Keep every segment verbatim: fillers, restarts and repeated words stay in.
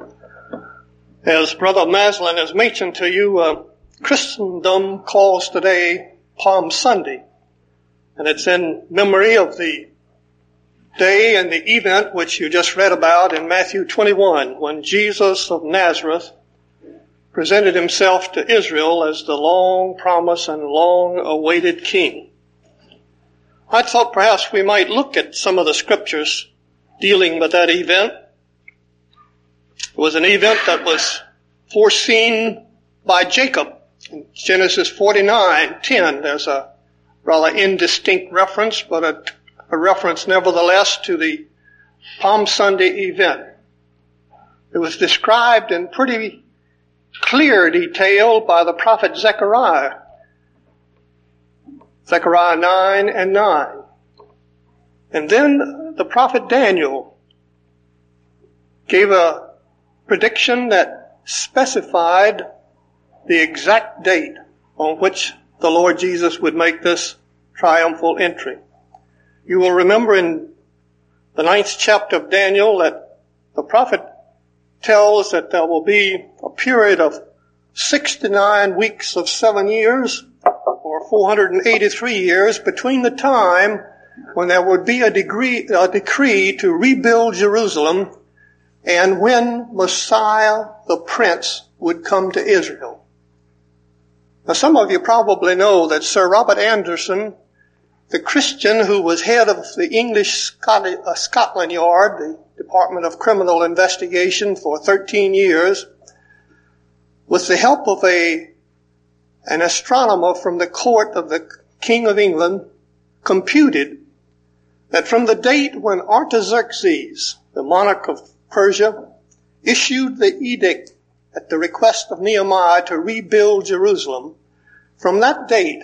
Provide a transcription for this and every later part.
As Brother Maslin has mentioned to you, uh, Christendom calls today Palm Sunday. And it's in memory of the day and the event which you just read about in Matthew twenty-one, when Jesus of Nazareth presented himself to Israel as the long-promised and long-awaited king. I thought perhaps we might look at some of the scriptures dealing with that event. It was an event that was foreseen by Jacob. In Genesis forty-nine ten, there's a rather indistinct reference, but a, a reference nevertheless to the Palm Sunday event. It was described in pretty clear detail by the prophet Zechariah. Zechariah nine and nine. And then the prophet Daniel gave a prediction that specified the exact date on which the Lord Jesus would make this triumphal entry. You will remember in the ninth chapter of Daniel that the prophet tells that there will be a period of sixty-nine weeks of seven years, or four hundred eighty-three years, between the time when there would be a, degree, a decree to rebuild Jerusalem and when Messiah the Prince would come to Israel. Now, some of you probably know that Sir Robert Anderson, the Christian who was head of the English Scotland Yard, the Department of Criminal Investigation, for thirteen years, with the help of a an astronomer from the court of the King of England, computed that from the date when Artaxerxes, the monarch of Persia, issued the edict at the request of Nehemiah to rebuild Jerusalem, from that date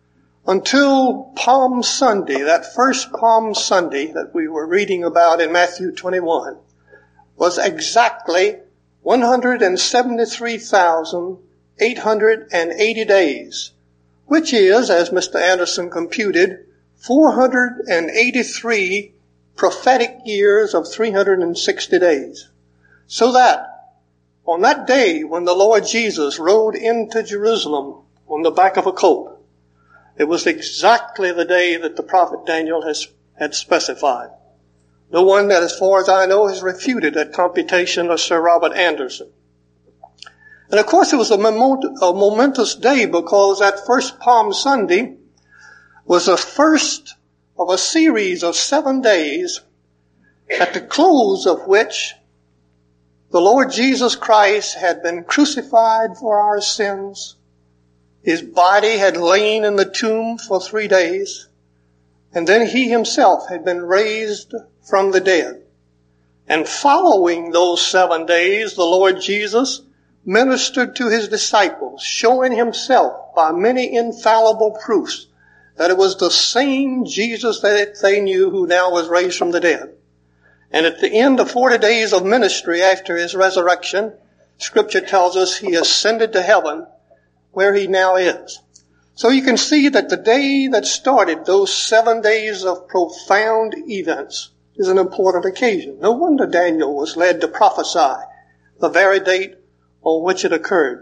until Palm Sunday, that first Palm Sunday that we were reading about in Matthew twenty-one, was exactly one hundred seventy-three thousand eight hundred eighty days, which is, as Mister Anderson computed, four hundred eighty-three prophetic years of three hundred sixty days. So that on that day when the Lord Jesus rode into Jerusalem on the back of a colt, it was exactly the day that the prophet Daniel has had specified. No one that, as far as I know, has refuted that computation of Sir Robert Anderson. And of course it was a, moment, a momentous day, because that first Palm Sunday was the first of a series of seven days, at the close of which the Lord Jesus Christ had been crucified for our sins. His body had lain in the tomb for three days. And then he himself had been raised from the dead. And following those seven days, the Lord Jesus ministered to his disciples, showing himself by many infallible proofs that it was the same Jesus that they knew who now was raised from the dead. And at the end of forty days of ministry after his resurrection, Scripture tells us he ascended to heaven, where he now is. So you can see that the day that started those seven days of profound events is an important occasion. No wonder Daniel was led to prophesy the very date on which it occurred.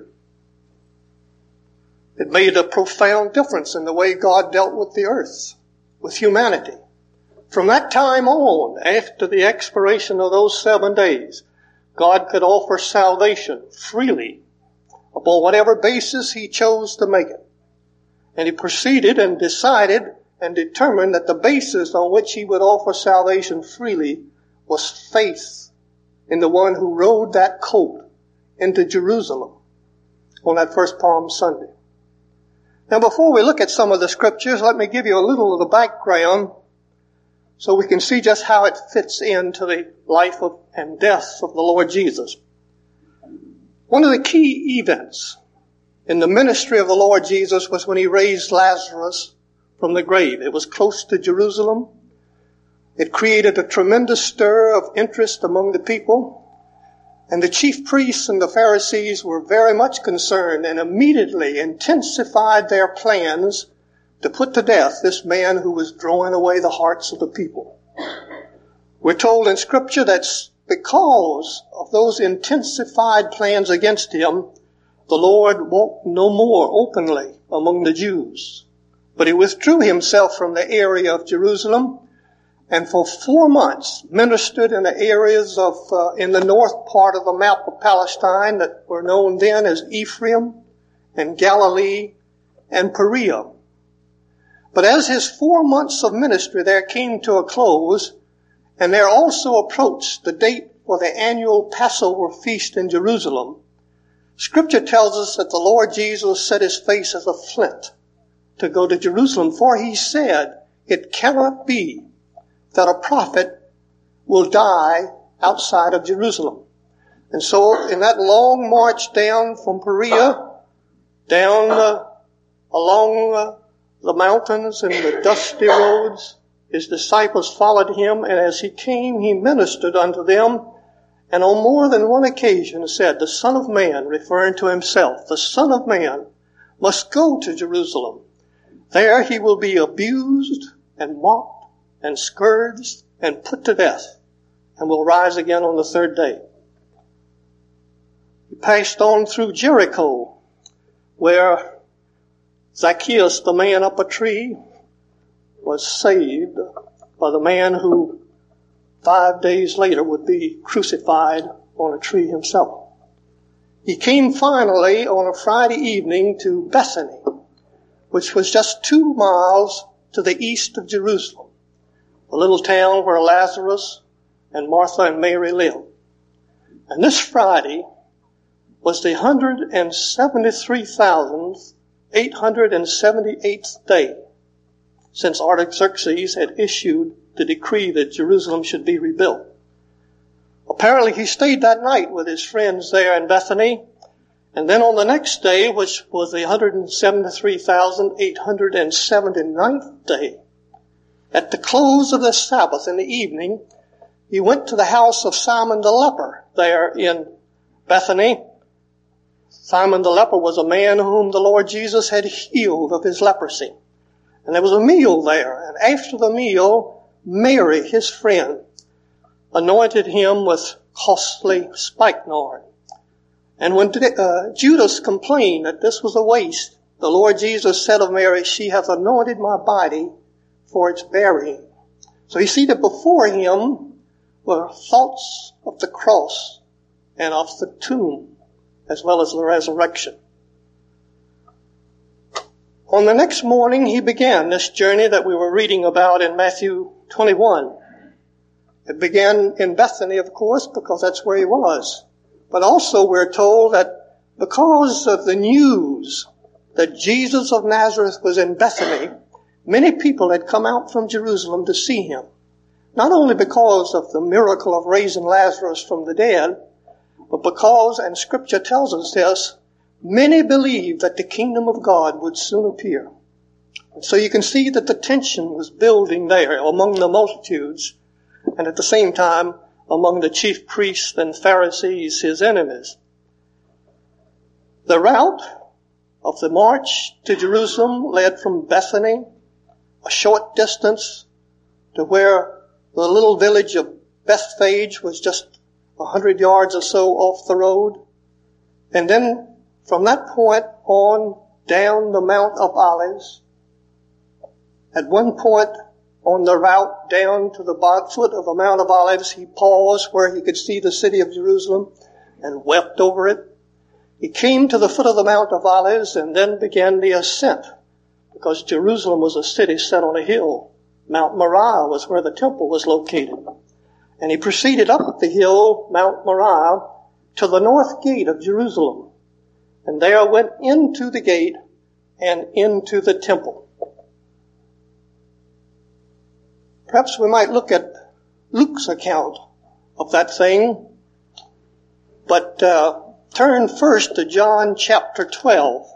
It made a profound difference in the way God dealt with the earth, with humanity. From that time on, after the expiration of those seven days, God could offer salvation freely upon whatever basis he chose to make it. And he proceeded and decided and determined that the basis on which he would offer salvation freely was faith in the one who rode that colt into Jerusalem on that first Palm Sunday. Now, before we look at some of the scriptures, let me give you a little of the background so we can see just how it fits into the life of, and death of the Lord Jesus. One of the key events in the ministry of the Lord Jesus was when he raised Lazarus from the grave. It was close to Jerusalem. It created a tremendous stir of interest among the people. And the chief priests and the Pharisees were very much concerned and immediately intensified their plans to put to death this man who was drawing away the hearts of the people. We're told in Scripture that because of those intensified plans against him, the Lord walked no more openly among the Jews, but he withdrew himself from the area of Jerusalem, and for four months ministered in the areas of, uh, in the north part of the map of Palestine that were known then as Ephraim and Galilee and Perea. But as his four months of ministry there came to a close, and there also approached the date for the annual Passover feast in Jerusalem, Scripture tells us that the Lord Jesus set his face as a flint to go to Jerusalem, for he said, it cannot be that a prophet will die outside of Jerusalem. And so in that long march down from Perea, down uh, along uh, the mountains and the dusty roads, his disciples followed him, and as he came, he ministered unto them, and on more than one occasion said, the Son of Man, referring to himself, the Son of Man must go to Jerusalem. There he will be abused and mocked and scourged and put to death, and will rise again on the third day. He passed on through Jericho, where Zacchaeus, the man up a tree, was saved by the man who five days later would be crucified on a tree himself. He came finally on a Friday evening to Bethany, which was just two miles to the east of Jerusalem, a little town where Lazarus and Martha and Mary lived. And this Friday was the one hundred seventy-three thousand eight hundred seventy-eighth day since Artaxerxes had issued the decree that Jerusalem should be rebuilt. Apparently he stayed that night with his friends there in Bethany, and then on the next day, which was the one hundred seventy-three thousand eight hundred seventy-ninth day, at the close of the Sabbath in the evening, he went to the house of Simon the leper there in Bethany. Simon the leper was a man whom the Lord Jesus had healed of his leprosy. And there was a meal there, and after the meal, Mary, his friend, anointed him with costly spikenard. And when uh, Judas complained that this was a waste, the Lord Jesus said of Mary, she hath anointed my body for its burying. So you see that before him were thoughts of the cross and of the tomb, as well as the resurrection. On the next morning, he began this journey that we were reading about in Matthew twenty-one. It began in Bethany, of course, because that's where he was. But also we're told that because of the news that Jesus of Nazareth was in Bethany, many people had come out from Jerusalem to see him. Not only because of the miracle of raising Lazarus from the dead, but because, and Scripture tells us this, many believed that the kingdom of God would soon appear. And so you can see that the tension was building there among the multitudes, and at the same time among the chief priests and Pharisees, his enemies. The route of the march to Jerusalem led from Bethany, a short distance, to where the little village of Bethphage was just a hundred yards or so off the road. And then from that point on down the Mount of Olives, at one point on the route down to the foot of the Mount of Olives, he paused where he could see the city of Jerusalem and wept over it. He came to the foot of the Mount of Olives and then began the ascent, because Jerusalem was a city set on a hill. Mount Moriah was where the temple was located. And he proceeded up the hill, Mount Moriah, to the north gate of Jerusalem. And there went into the gate and into the temple. Perhaps we might look at Luke's account of that thing. But uh, turn first to John chapter twelve.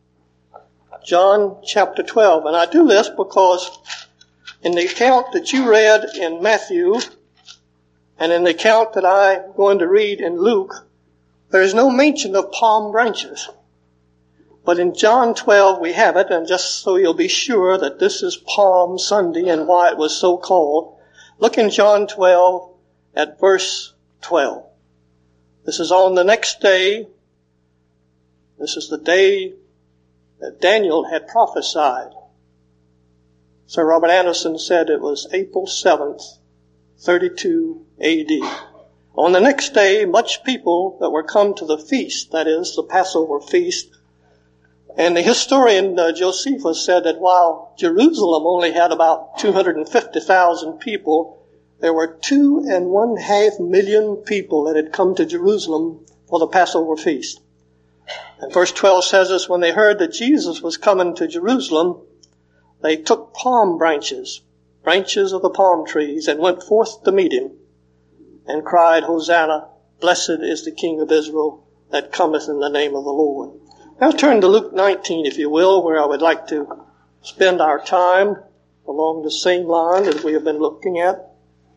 John chapter twelve. And I do this because in the account that you read in Matthew and in the account that I'm going to read in Luke, there is no mention of palm branches. But in John twelve we have it, and just so you'll be sure that this is Palm Sunday and why it was so called, look in John twelve at verse twelve. This is on the next day. This is the day that Daniel had prophesied. Sir Robert Anderson said it was April seventh, thirty-two A D. On the next day, much people that were come to the feast, that is, the Passover feast, and the historian uh, Josephus said that while Jerusalem only had about two hundred fifty thousand people, there were two and one half million people that had come to Jerusalem for the Passover feast. And verse twelve says this, when they heard that Jesus was coming to Jerusalem, they took palm branches, branches of the palm trees, and went forth to meet him, and cried, Hosanna, blessed is the King of Israel that cometh in the name of the Lord. Now turn to Luke nineteen, if you will, where I would like to spend our time along the same line as we have been looking at.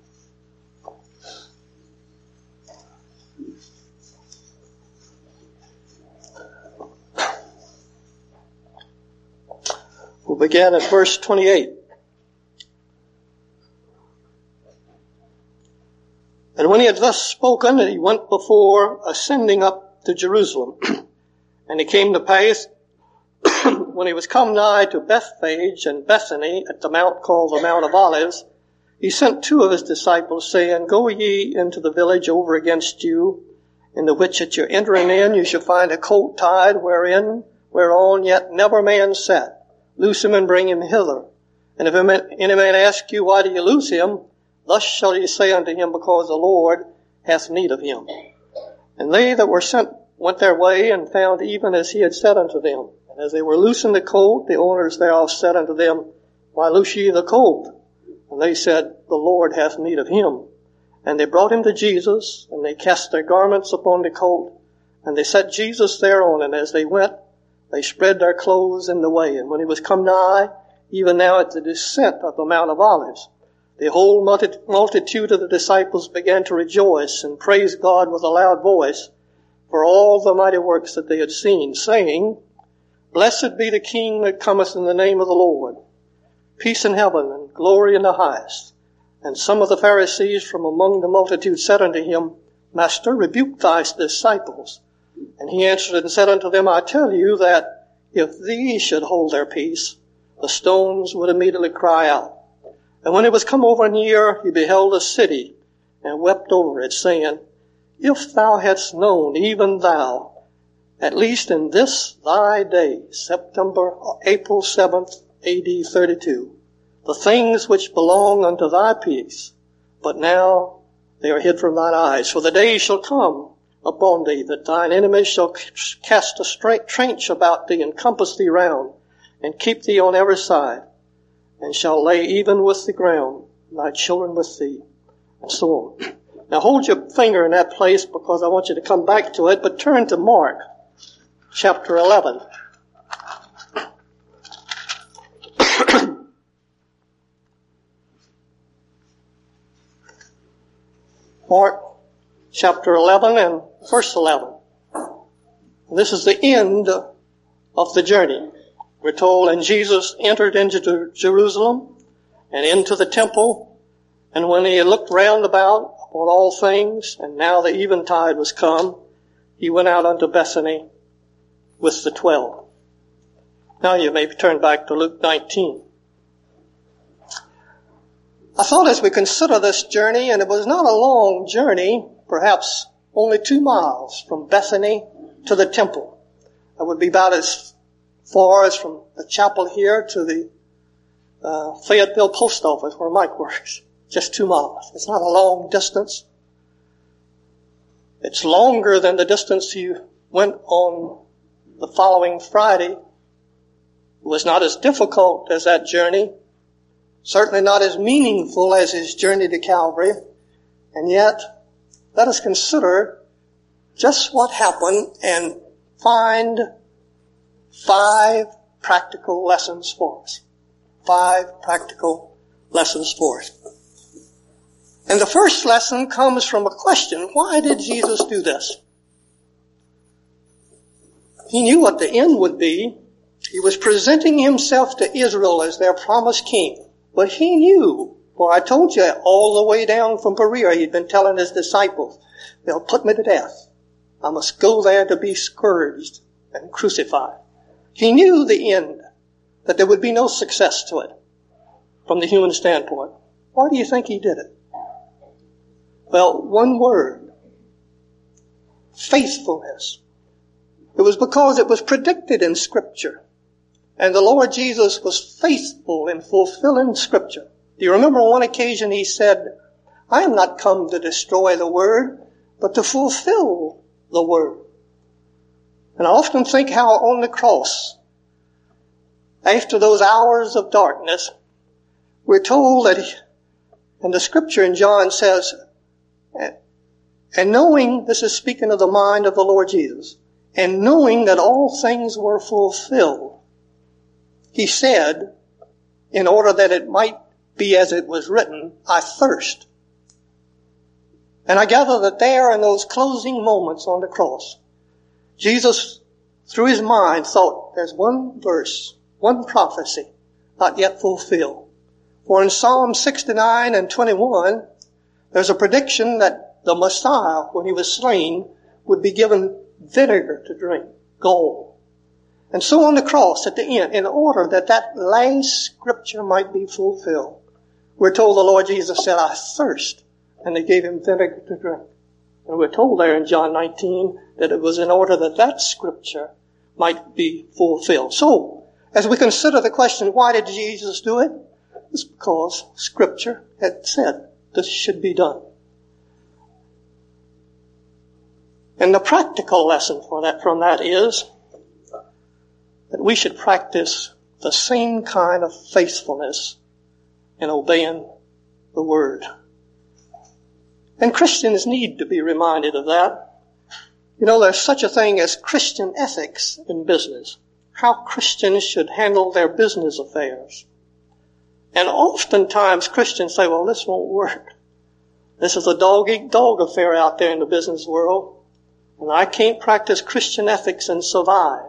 We'll begin at verse twenty-eight. And when he had thus spoken, he went before, ascending up to Jerusalem. And it came to pass, when he was come nigh to Bethphage and Bethany at the mount called the Mount of Olives, he sent two of his disciples, saying, Go ye into the village over against you, in the which at your entering in you shall find a colt tied, wherein, whereon yet never man sat. Loose him and bring him hither. And if any man ask you, Why do you loose him? Thus shall ye say unto him, Because the Lord hath need of him. And they that were sent went their way, and found even as he had said unto them. And as they were loosing the colt, the owners thereof said unto them, Why loose ye the colt? And they said, The Lord hath need of him. And they brought him to Jesus, and they cast their garments upon the colt, and they set Jesus thereon. And as they went, they spread their clothes in the way. And when he was come nigh, even now at the descent of the Mount of Olives, the whole multitude of the disciples began to rejoice and praise God with a loud voice for all the mighty works that they had seen, saying, Blessed be the King that cometh in the name of the Lord. Peace in heaven and glory in the highest. And some of the Pharisees from among the multitude said unto him, Master, rebuke thy disciples. And he answered and said unto them, I tell you that if these should hold their peace, the stones would immediately cry out. And when it was come over near, he beheld a city, and wept over it, saying, If thou hadst known, even thou, at least in this thy day, September, April seventh, A D thirty-two, the things which belong unto thy peace, but now they are hid from thine eyes. For the days shall come upon thee, that thine enemies shall cast a straight trench about thee, and compass thee round, and keep thee on every side, and shall lay even with the ground thy children with thee, and so on. Now hold your finger in that place, because I want you to come back to it, but turn to Mark, chapter eleven. Mark, chapter eleven and verse eleven. This is the end of the journey. We're told, and Jesus entered into Jerusalem and into the temple, and when he had looked round about upon all things, and now the eventide was come, he went out unto Bethany with the twelve. Now you may turn back to Luke nineteen. I thought as we consider this journey, and it was not a long journey, perhaps only two miles from Bethany to the temple. It would be about as far as from the chapel here to the uh, Fayetteville post office where Mike works. Just two miles. It's not a long distance. It's longer than the distance he went on the following Friday. It was not as difficult as that journey. Certainly not as meaningful as his journey to Calvary. And yet, let us consider just what happened and find five practical lessons for us. Five practical lessons for us. And the first lesson comes from a question. Why did Jesus do this? He knew what the end would be. He was presenting himself to Israel as their promised king. But he knew, for I told you all the way down from Perea, he'd been telling his disciples, They'll put me to death. I must go there to be scourged and crucified. He knew the end, that there would be no success to it from the human standpoint. Why do you think he did it? Well, one word. Faithfulness. It was because it was predicted in Scripture. And the Lord Jesus was faithful in fulfilling Scripture. Do you remember on one occasion he said, I am not come to destroy the Word, but to fulfill the Word. And I often think how on the cross, after those hours of darkness, we're told that, he, and the Scripture in John says, and knowing, this is speaking of the mind of the Lord Jesus, and knowing that all things were fulfilled, he said, in order that it might be as it was written, I thirst. And I gather that there in those closing moments on the cross, Jesus, through his mind, thought, there's one verse, one prophecy, not yet fulfilled. For in Psalm sixty-nine and twenty-one, there's a prediction that the Messiah, when he was slain, would be given vinegar to drink, gall. And so on the cross at the end, in order that that last scripture might be fulfilled, we're told the Lord Jesus said, I thirst. And they gave him vinegar to drink. And we're told there in John nineteen that it was in order that that scripture might be fulfilled. So, as we consider the question, why did Jesus do it? It's because Scripture had said this should be done. And the practical lesson for that, from that is that we should practice the same kind of faithfulness in obeying the Word. And Christians need to be reminded of that. You know, there's such a thing as Christian ethics in business. How Christians should handle their business affairs. And oftentimes Christians say, well, this won't work. This is a dog-eat-dog affair out there in the business world. And I can't practice Christian ethics and survive.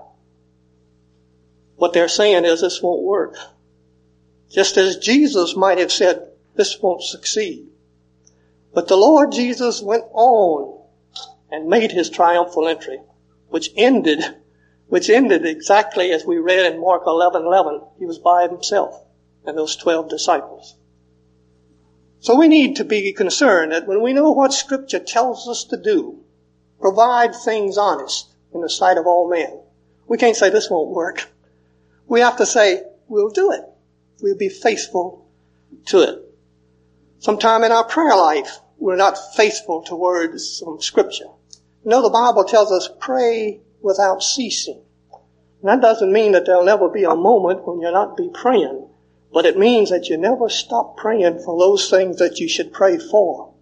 What they're saying is this won't work. Just as Jesus might have said, this won't succeed. But the Lord Jesus went on and made his triumphal entry, which ended, which ended exactly as we read in Mark eleven eleven. He was by himself and those twelve disciples. So we need to be concerned that when we know what Scripture tells us to do, provide things honest in the sight of all men. We can't say this won't work. We have to say, we'll do it. We'll be faithful to it. Sometime in our prayer life, we're not faithful to words from Scripture. You know, the Bible tells us pray without ceasing. And that doesn't mean that there'll never be a moment when you'll not be praying, but it means that you never stop praying for those things that you should pray for.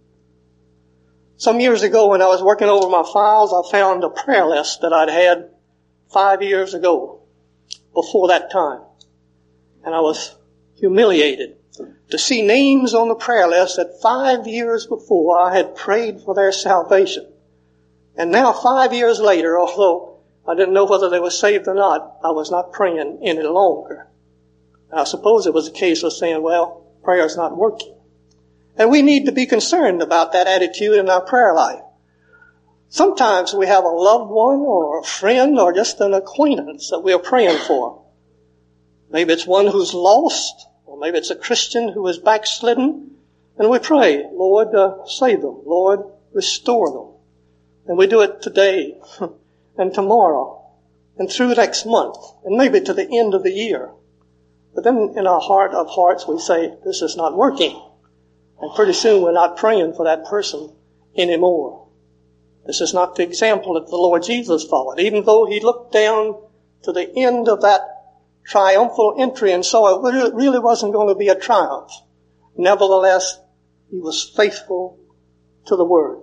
Some years ago when I was working over my files, I found a prayer list that I'd had five years ago, before that time. And I was humiliated to see names on the prayer list that five years before I had prayed for their salvation. And now five years later, although I didn't know whether they were saved or not, I was not praying any longer. And I suppose it was a case of saying, well, prayer's not working. And we need to be concerned about that attitude in our prayer life. Sometimes we have a loved one or a friend or just an acquaintance that we are praying for. Maybe it's one who's lost, or maybe it's a Christian who is backslidden. And we pray, Lord, uh, save them. Lord, restore them. And we do it today and tomorrow and through next month and maybe to the end of the year. But then in our heart of hearts we say, this is not working. And pretty soon we're not praying for that person anymore. This is not the example that the Lord Jesus followed. Even though he looked down to the end of that triumphal entry and saw it really wasn't going to be a triumph. Nevertheless, he was faithful to the Word.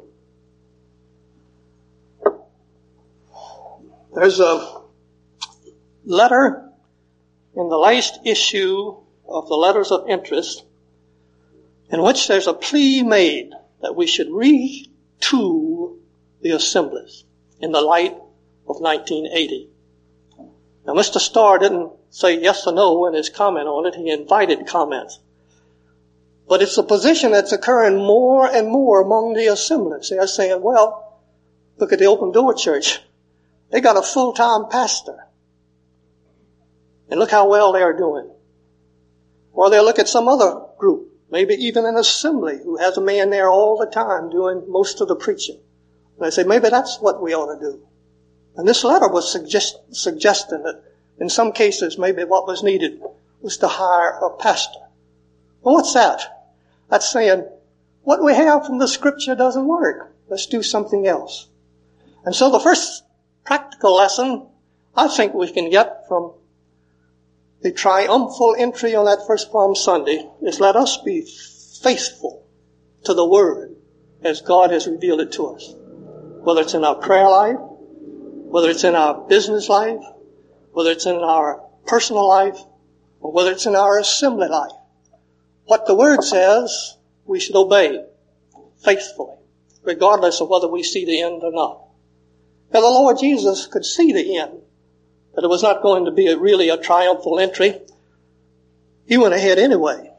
There's a letter in the last issue of the Letters of Interest in which there's a plea made that we should retool the assemblies in the light of nineteen eighty. Now, Mister Starr didn't say yes or no in his comment on it. He invited comments. But it's a position that's occurring more and more among the assemblies. They're saying, well, look at the Open Door Church. They got a full-time pastor. And look how well they are doing. Or they'll look at some other group, maybe even an assembly, who has a man there all the time doing most of the preaching. And they say, maybe that's what we ought to do. And this letter was suggest, suggesting that in some cases maybe what was needed was to hire a pastor. Well, what's that? That's saying, what we have from the Scripture doesn't work. Let's do something else. And so the first practical lesson I think we can get from the triumphal entry on that first Palm Sunday is let us be faithful to the Word as God has revealed it to us. Whether it's in our prayer life, whether it's in our business life, whether it's in our personal life, or whether it's in our assembly life. What the Word says, we should obey faithfully, regardless of whether we see the end or not. Now, the Lord Jesus could see the end, that it was not going to be a, really a triumphal entry. He went ahead anyway.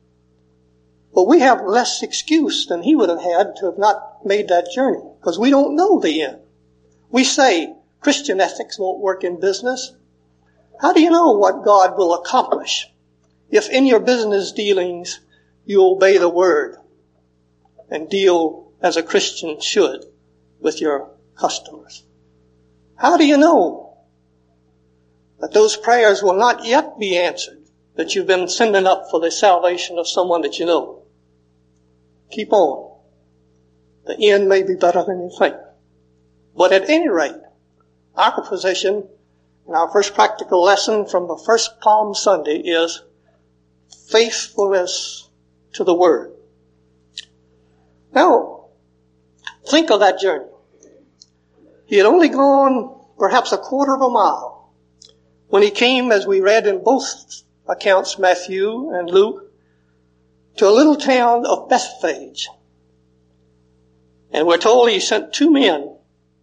But we have less excuse than he would have had to have not made that journey, because we don't know the end. We say Christian ethics won't work in business. How do you know what God will accomplish if in your business dealings you obey the Word and deal as a Christian should with your customers? How do you know that those prayers will not yet be answered that you've been sending up for the salvation of someone that you know? Keep on. The end may be better than you think. But at any rate, our position and our first practical lesson from the first Palm Sunday is faithfulness to the Word. Now, think of that journey. He had only gone perhaps a quarter of a mile when he came, as we read in both accounts, Matthew and Luke, to a little town of Bethphage. And we're told he sent two men.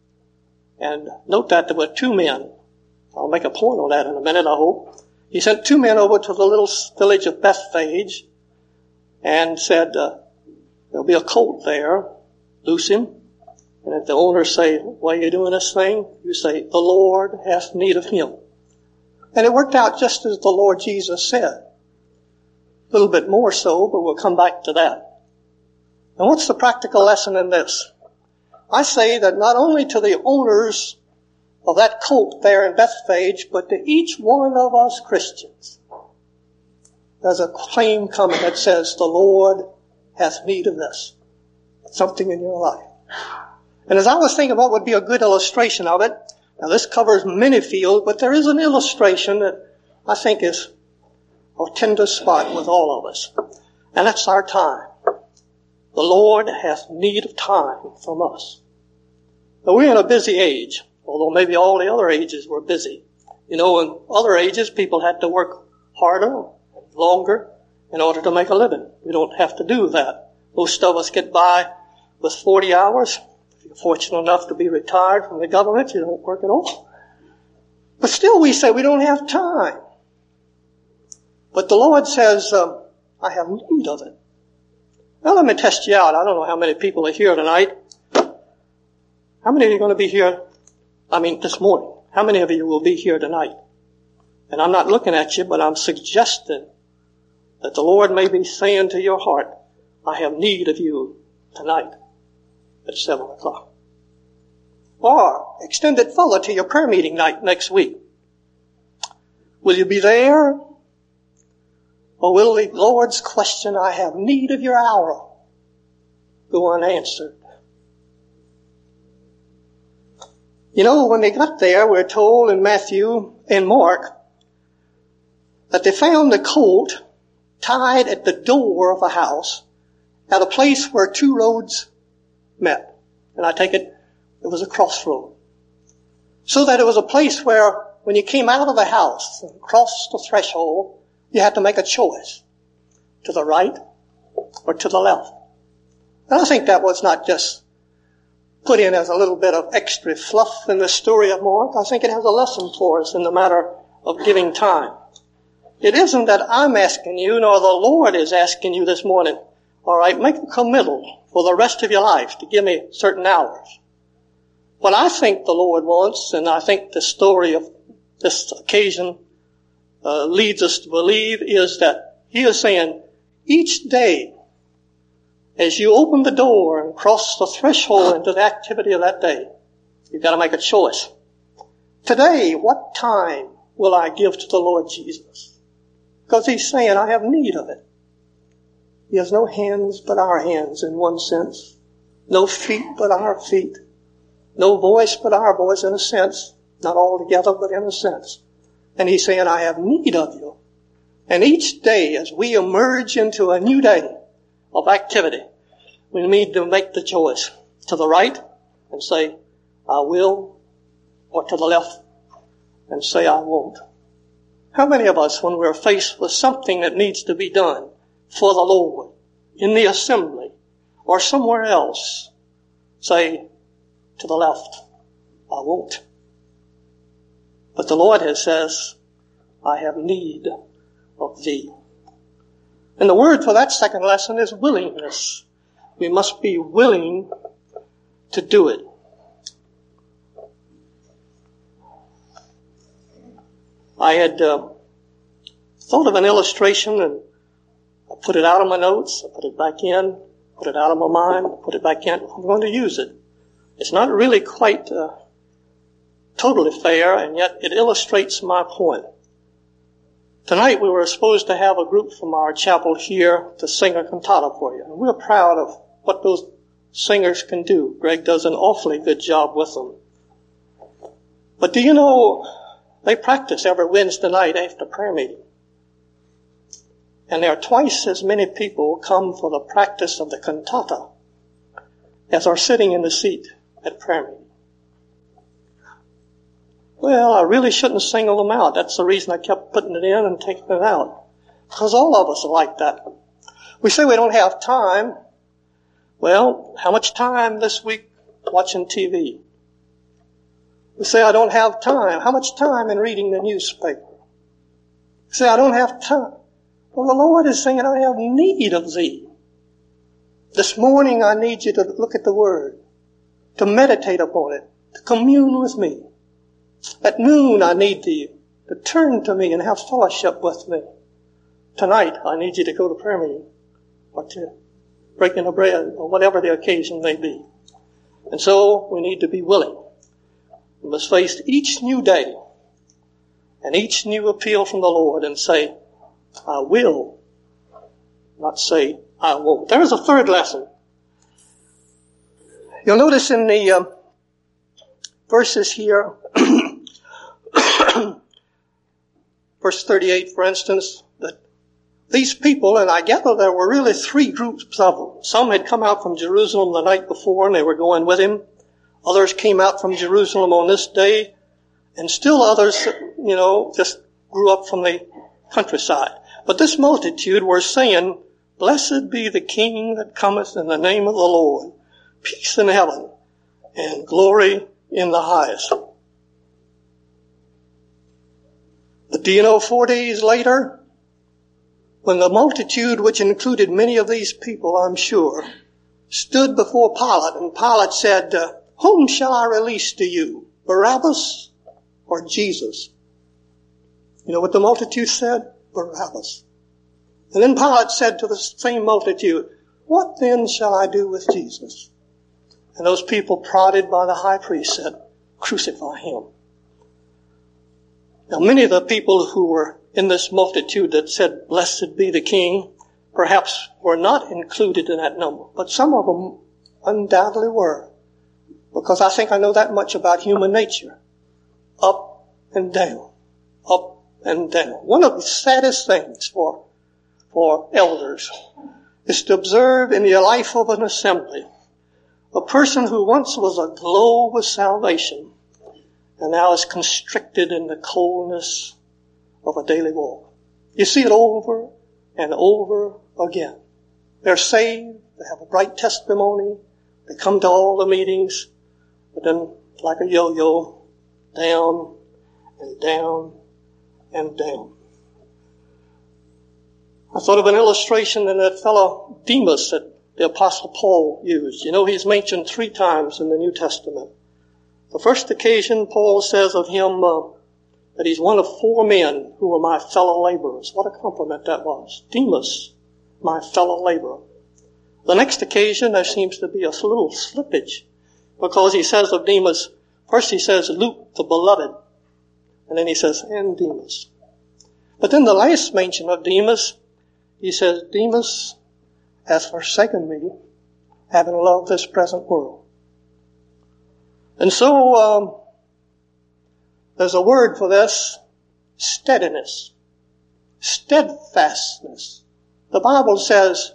And note that there were two men. I'll make a point on that in a minute, I hope. He sent two men over to the little village of Bethphage and said, uh, there'll be a colt there. Loose him. And if the owners say, why are you doing this thing? You say, the Lord hath need of him. And it worked out just as the Lord Jesus said. A little bit more so, but we'll come back to that. And what's the practical lesson in this? I say that not only to the owners of that colt there in Bethphage, but to each one of us Christians, there's a claim coming that says, the Lord hath need of this. Something in your life. And as I was thinking what would be a good illustration of it, now this covers many fields, but there is an illustration that I think is a tender spot with all of us. And that's our time. The Lord hath need of time from us. Now, we're in a busy age, although maybe all the other ages were busy. You know, in other ages, people had to work harder, longer, in order to make a living. We don't have to do that. Most of us get by with forty hours. If you're fortunate enough to be retired from the government, you don't work at all. But still we say we don't have time. But the Lord says, um, I have need of it. Now let me test you out. I don't know how many people are here tonight. How many are going to be here, I mean this morning? How many of you will be here tonight? And I'm not looking at you, but I'm suggesting that the Lord may be saying to your heart, I have need of you tonight at seven o'clock. Or extend it further to your prayer meeting night next week. Will you be there? Or will the Lord's question, I have need of your hour, go unanswered? You know, when they got there, we're told in Matthew and Mark that they found the colt tied at the door of a house at a place where two roads met. And I take it, it was a crossroad. So that it was a place where when you came out of the house and crossed the threshold, you had to make a choice, to the right or to the left. And I think that was not just put in as a little bit of extra fluff in the story of Mark. I think it has a lesson for us in the matter of giving time. It isn't that I'm asking you, nor the Lord is asking you this morning, all right, make a committal for the rest of your life to give me certain hours. What I think the Lord wants, and I think the story of this occasion uh, leads us to believe, is that He is saying, each day, as you open the door and cross the threshold into the activity of that day, you've got to make a choice. Today, what time will I give to the Lord Jesus? Because He's saying, I have need of it. He has no hands but our hands in one sense. No feet but our feet. No voice but our voice in a sense. Not altogether, but in a sense. And He's saying, I have need of you. And each day, as we emerge into a new day of activity, we need to make the choice to the right and say, I will, or to the left and say, I won't. How many of us, when we're faced with something that needs to be done for the Lord, in the assembly, or somewhere else, say, to the left, I won't. But the Lord has says, I have need of thee. And the word for that second lesson is willingness. We must be willing to do it. I had uh, thought of an illustration, and I put it out of my notes, I put it back in, put it out of my mind, put it back in. I'm going to use it. It's not really quite uh, totally fair, and yet it illustrates my point. Tonight we were supposed to have a group from our chapel here to sing a cantata for you. And we're proud of what those singers can do. Greg does an awfully good job with them. But do you know, they practice every Wednesday night after prayer meeting. And there are twice as many people come for the practice of the cantata as are sitting in the seat at prayer meeting. Well, I really shouldn't single them out. That's the reason I kept putting it in and taking it out. Because all of us are like that. We say we don't have time. Well, how much time this week watching T V? We say, I don't have time. How much time in reading the newspaper? We say, I don't have time. Well, the Lord is saying, I have need of thee. This morning I need you to look at the Word, to meditate upon it, to commune with me. At noon I need thee to turn to me and have fellowship with me. Tonight I need you to go to prayer meeting or to breaking of bread or whatever the occasion may be. And so we need to be willing. We must face each new day and each new appeal from the Lord and say, I will, not say I won't. There is a third lesson. You'll notice in the uh, verses here, verse thirty-eight, for instance, that these people, and I gather there were really three groups of them. Some had come out from Jerusalem the night before and they were going with him. Others came out from Jerusalem on this day. And still others, you know, just grew up from the countryside. But this multitude were saying, Blessed be the King that cometh in the name of the Lord. Peace in heaven and glory in the highest. But do you know, four days later, when the multitude, which included many of these people, I'm sure, stood before Pilate, and Pilate said, uh, Whom shall I release to you, Barabbas or Jesus? You know what the multitude said? Barabbas. And then Pilate said to the same multitude, What then shall I do with Jesus? And those people, prodded by the high priest, said, Crucify him. Now, many of the people who were in this multitude that said, Blessed be the King, perhaps were not included in that number. But some of them undoubtedly were. Because I think I know that much about human nature. Up and down. Up and down. One of the saddest things for, for elders is to observe in the life of an assembly a person who once was aglow with salvation and now is constricted in the coldness of a daily walk. You see it over and over again. They're saved, they have a bright testimony, they come to all the meetings, but then like a yo-yo, down and down and down. I thought of an illustration in that fellow Demas that the Apostle Paul used. You know, he's mentioned three times in the New Testament. The first occasion, Paul says of him uh, that he's one of four men who were my fellow laborers. What a compliment that was. Demas, my fellow laborer. The next occasion, there seems to be a little slippage, because he says of Demas, first he says, Luke the beloved, and then he says, and Demas. But then the last mention of Demas, he says, Demas has forsaken me, having loved this present world. And so, um, there's a word for this, steadiness, steadfastness. The Bible says,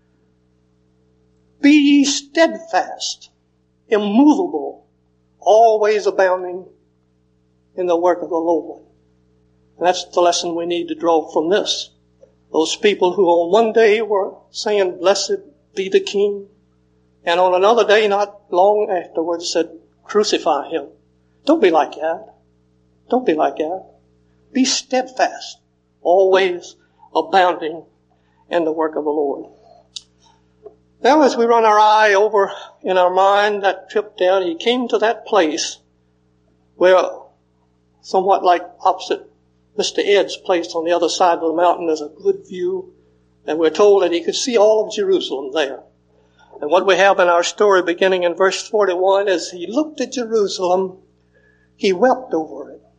be ye steadfast, immovable, always abounding in the work of the Lord. And that's the lesson we need to draw from this. Those people who on one day were saying, blessed be the King, and on another day, not long afterwards, said, crucify him. Don't be like that. Don't be like that. Be steadfast, always abounding in the work of the Lord. Now, as we run our eye over in our mind that trip down, he came to that place where, somewhat like opposite Mister Ed's place on the other side of the mountain, there's a good view, and we're told that he could see all of Jerusalem there. And what we have in our story beginning in verse forty-one is he looked at Jerusalem, he wept over it.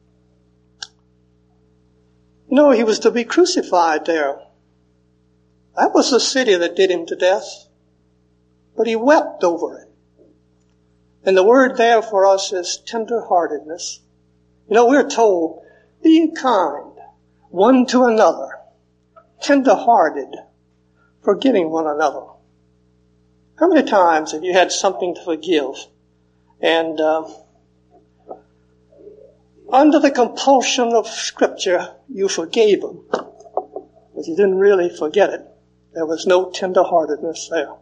You know, he was to be crucified there. That was the city that did him to death. But he wept over it. And the word there for us is tender-heartedness. You know, we're told, be kind one to another, tender-hearted, forgiving one another. How many times have you had something to forgive and uh, under the compulsion of Scripture, you forgave them, but you didn't really forget it. There was no tender-heartedness there.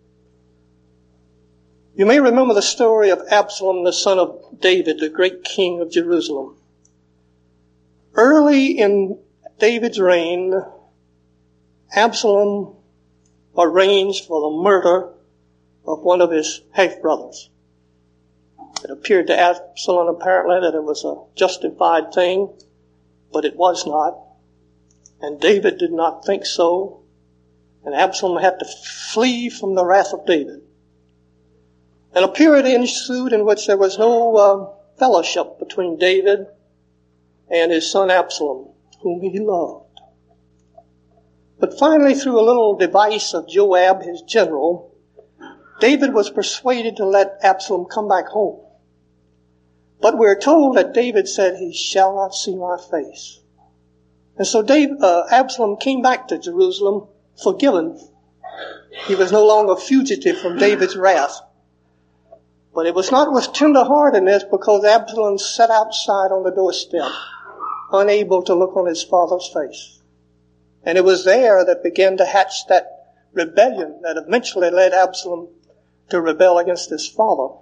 You may remember the story of Absalom, the son of David, the great king of Jerusalem. Early in David's reign, Absalom arranged for the murder of one of his half-brothers. It appeared to Absalom apparently that it was a justified thing, but it was not. And David did not think so. And Absalom had to flee from the wrath of David. And a period ensued in which there was no uh, fellowship between David and his son Absalom, whom he loved. But finally, through a little device of Joab, his general, David was persuaded to let Absalom come back home. But we're told that David said, he shall not see my face. And so David, uh, Absalom came back to Jerusalem forgiven. He was no longer fugitive from David's wrath. But it was not with tender-heartedness, because Absalom sat outside on the doorstep, unable to look on his father's face. And it was there that began to hatch that rebellion that eventually led Absalom to rebel against his father.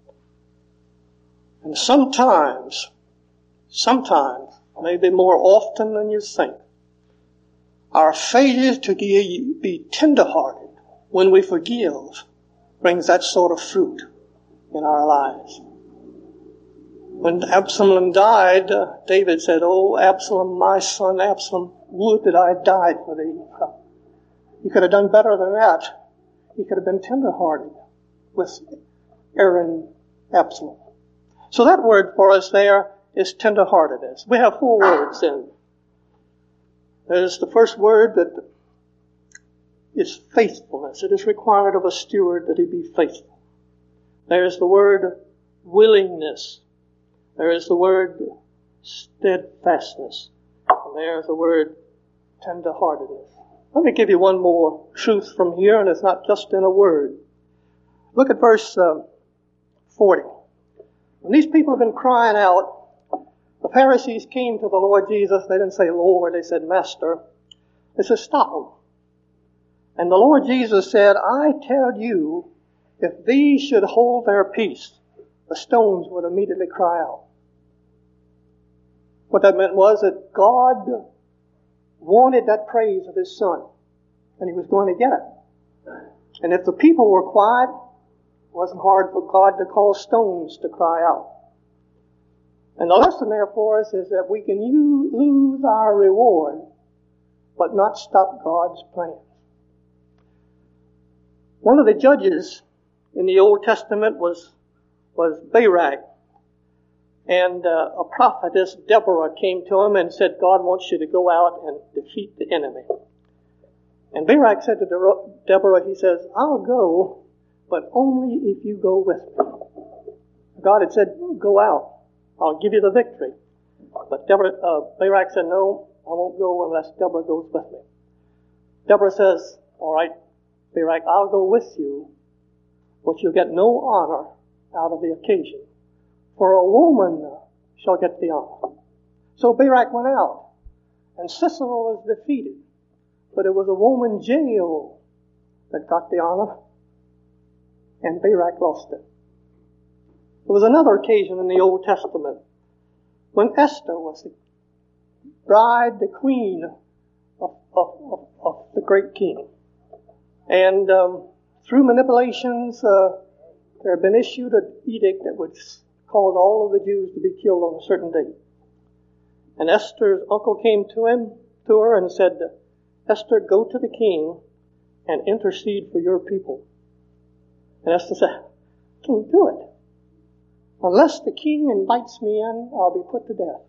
And sometimes, sometimes, maybe more often than you think, our failure to be tender-hearted when we forgive brings that sort of fruit in our lives. When Absalom died, uh, David said, "Oh, Absalom, my son Absalom, would that I had died for thee." He could have done better than that. He could have been tender-hearted with Aaron Absalom. So that word for us there is tender-heartedness. We have four words in. There's the first word that is faithfulness. It is required of a steward that he be faithful. There's the word willingness. There is the word steadfastness. And there's the word tender-heartedness. Let me give you one more truth from here, and it's not just in a word. Look at verse uh, forty. When these people have been crying out, the Pharisees came to the Lord Jesus. They didn't say Lord, they said Master. They said, stop them. And the Lord Jesus said, I tell you, if these should hold their peace, the stones would immediately cry out. What that meant was that God wanted that praise of his son, and he was going to get it. And if the people were quiet, it wasn't hard for God to cause stones to cry out. And the lesson there for us is that we can use, lose our reward, but not stop God's plan. One of the judges in the Old Testament was, was Barak. And uh, a prophetess, Deborah, came to him and said, God wants you to go out and defeat the enemy. And Barak said to Deborah, he says, I'll go, but only if you go with me. God had said, go out. I'll give you the victory. But Deborah, uh, Barak said, no, I won't go unless Deborah goes with me. Deborah says, all right, Barak, I'll go with you, but you'll get no honor out of the occasion. For a woman shall get the honor. So Barak went out, and Sisera was defeated. But it was a woman, Jael, that got the honor, and Barak lost it. There was another occasion in the Old Testament when Esther was the bride, the queen of, of, of, of the great king. And um, through manipulations, uh, there had been issued an edict that would cause all of the Jews to be killed on a certain date. And Esther's uncle came to him, to her, and said, Esther, go to the king and intercede for your people. And Esther said, I can't do it. Unless the king invites me in, I'll be put to death.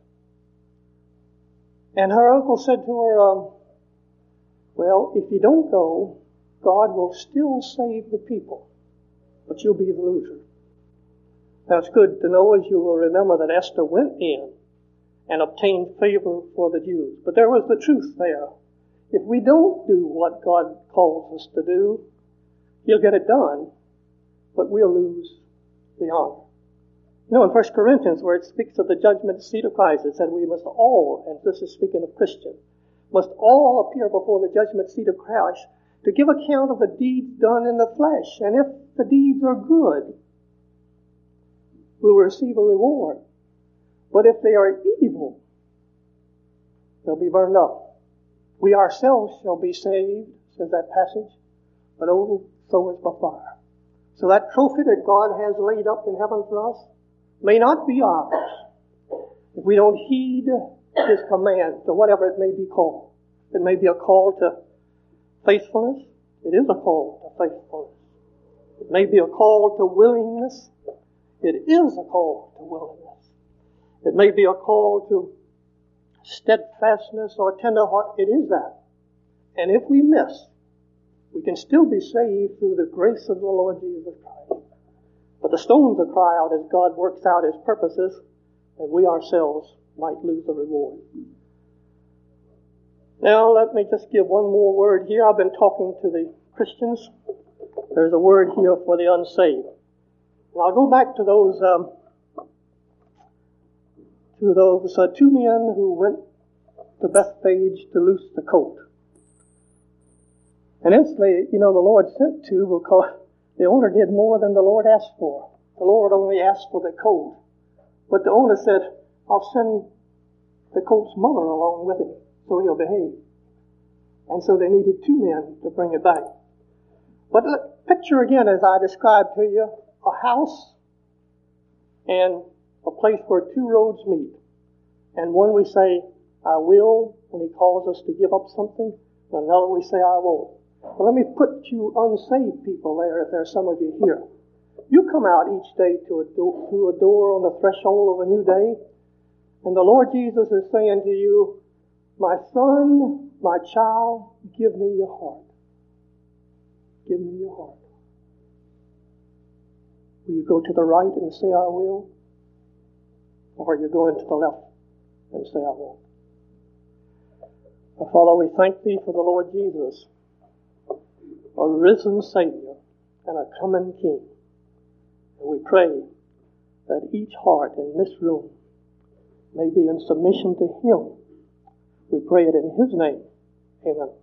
And her uncle said to her, um, well, if you don't go, God will still save the people, but you'll be the loser. Now it's good to know, as you will remember, that Esther went in and obtained favor for the Jews. But there was the truth there. If we don't do what God calls us to do, He'll get it done, but we'll lose the honor. You know, in First Corinthians, where it speaks of the judgment seat of Christ, it said we must all, and this is speaking of Christians, must all appear before the judgment seat of Christ to give account of the deeds done in the flesh. And if the deeds are good, we'll receive a reward. But if they are evil, they'll be burned up. We ourselves shall be saved, says that passage, but oh, so is by fire. So that trophy that God has laid up in heaven for us may not be ours if we don't heed His commands, or whatever it may be called. It may be a call to faithfulness. It is a call to faithfulness. It may be a call to willingness. It is a call to willingness. It may be a call to steadfastness or tender heart. It is that. And if we miss, we can still be saved through the grace of the Lord Jesus Christ. But the stones will cry out as God works out His purposes, and we ourselves might lose the reward. Now, let me just give one more word here. I've been talking to the Christians. There's a word here for the unsaved. And I'll go back to those um, to those uh, two men who went to Bethphage to loose the colt. And instantly, you know, the Lord sent two because the owner did more than the Lord asked for. The Lord only asked for the colt. But the owner said, I'll send the colt's mother along with him so he'll behave. And so they needed two men to bring it back. But look, picture again, as I described to you, a house and a place where two roads meet. And one we say, I will, when He calls us to give up something, and another we say, I won't. Well, let me put you unsaved people there, if there's some of you here. You come out each day to a, do- to a door on the threshold of a new day, and the Lord Jesus is saying to you, my son, my child, give me your heart. Give me your heart. Will you go to the right and say, I will? Or are you going to the left and say, I won't? Our Father, we thank Thee for the Lord Jesus, a risen Savior and a coming King. And we pray that each heart in this room may be in submission to Him. We pray it in His name. Amen.